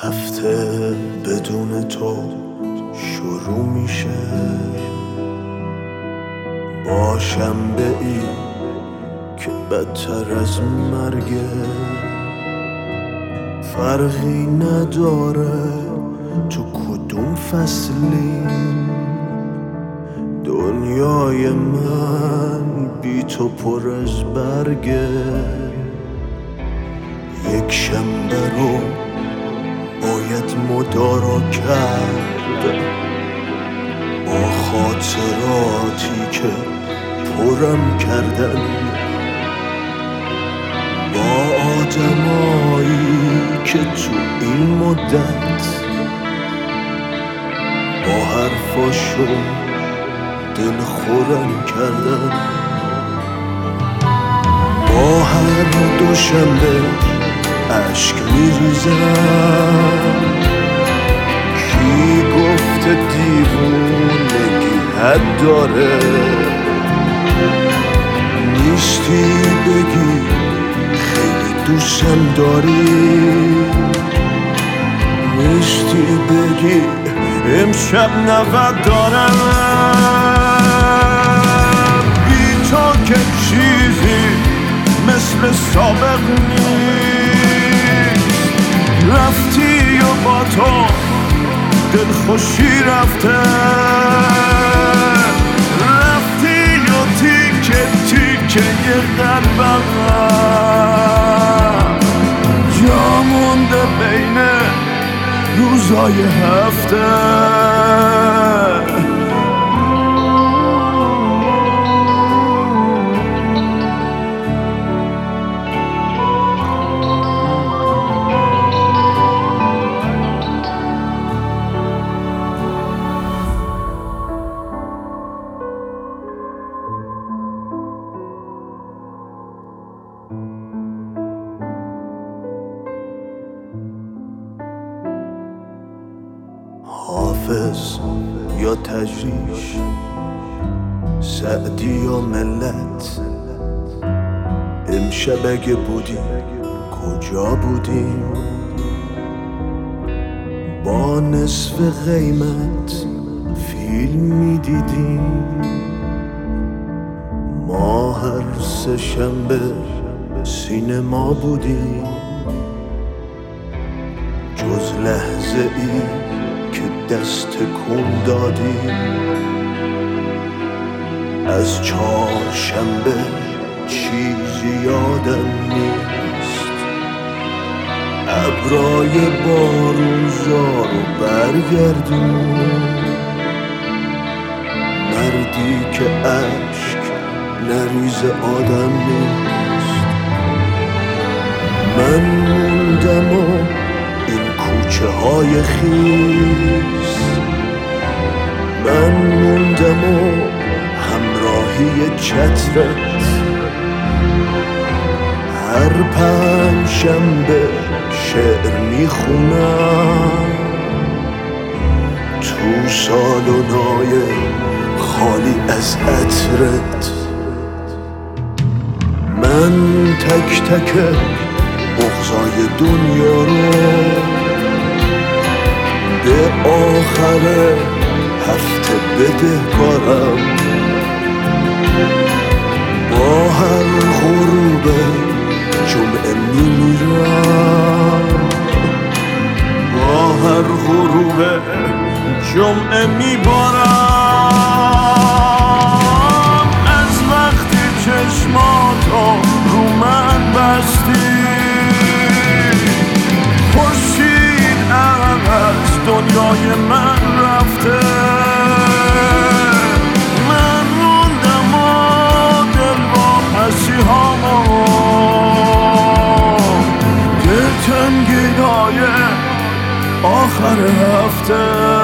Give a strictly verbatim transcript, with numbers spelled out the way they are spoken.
هفته بدون تو شروع میشه با شنبه ای که بدتر از مرگه. فرقی نداره تو کدوم فصلی، دنیای من بی تو پر از برگه. یک شنبه رو باید مدارا کرد با خاطراتی که پرم کردن، با آدمایی که تو این مدت با حرفاشون دل خورم کردن. با هر دوشنبه عشق میریزم، کی گفته دیوونگی حد داره؟ نیستی بگی خیلی دوستم داری، نیستی بگی امشب نود دارم. بی تو که چیزی مثل سابق نیست، رفتی و با تو دلخوشی رفته، رفتی و تیکه تیکه یه قلبم جا مونده بین روزای هفته. حافظ یا تجریش، سعدی یا ملت، امشب اگه بودیم کجا بودیم؟ با نصف قیمت فیلم میدیدیم، ما هر سه شنبه سینما بودیم. جز لحظه ای که دست کن دادیم، از چهارشنبه چیزی یادم نیست. ابرای بارونزار رو برگردون، مردی که عشق نریز آدم نیست. من موندم و این کوچه های خیس، من موندم و همراهی چترت. هر پنج شنبه شعر میخونم تو سالن‌های خالی از عطرت. من تک تک بغضای دنیا رو به آخر هفته بدهکارم. با هر غروب جمعه میمیرم، با هر غروب جمعه میبارم. از وقتی چشماتو رو من بستی، خورشید از دنیای من رفته. من موندم و دل با پسی هامو دل تنگیدای آخر هفته.